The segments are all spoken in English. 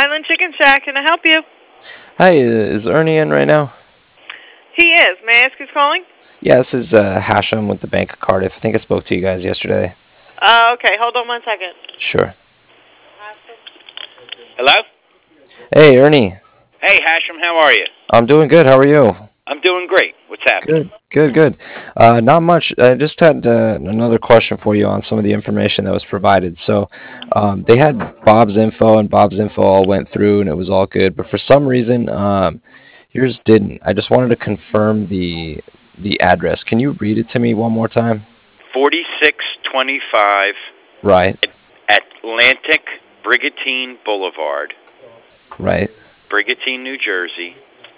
Highland Chicken Shack. Can I help you? Hi, is Ernie in right now? He is. May I ask who's calling? Yeah, this is Hashem with the Bank of Cardiff. I think I spoke to you guys yesterday. Okay. Hold on 1 second. Sure. Hello? Hey, Ernie. Hey, Hashem, how are you? I'm doing good. How are you? I'm doing great. What's happening? Good. Not much. I just had another question for you on some of the information that was provided. So, they had Bob's info, and Bob's info all went through, and it was all good. But for some reason, yours didn't. I just wanted to confirm the address. Can you read it to me one more time? 4625 Right. Atlantic Brigantine Boulevard, Right. Brigantine, New Jersey,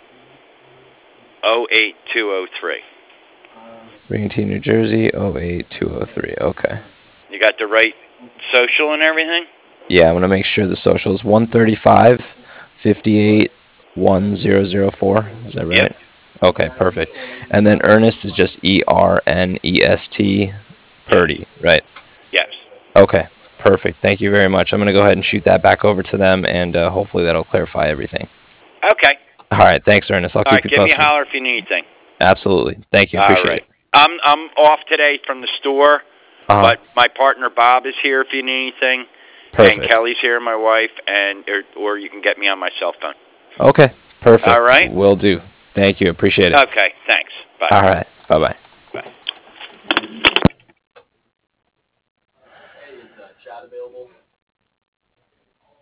08203. Brigantine, New Jersey, 08203. Okay. You got the right social and everything? Yeah, I'm going to make sure the social is 135 58 1004. Is that right? Yep. Okay, perfect. And then Ernest is just ERNEST Purdy, right? Yes. Okay, perfect. Thank you very much. I'm going to go ahead and shoot that back over to them, and hopefully that'll clarify everything. Okay. All right, thanks, Ernest. I'll All keep right, you give me a posted. holler if you need anything. Absolutely. Thank you. All Appreciate right. it. I'm off today from the store, Uh-huh. but my partner Bob is here if you need anything. Perfect. And Kelly's here, my wife, or you can get me on my cell phone. Okay, perfect. All right. Will do. Thank you. Appreciate it. Okay, thanks. Bye. All right. Bye-bye. Bye.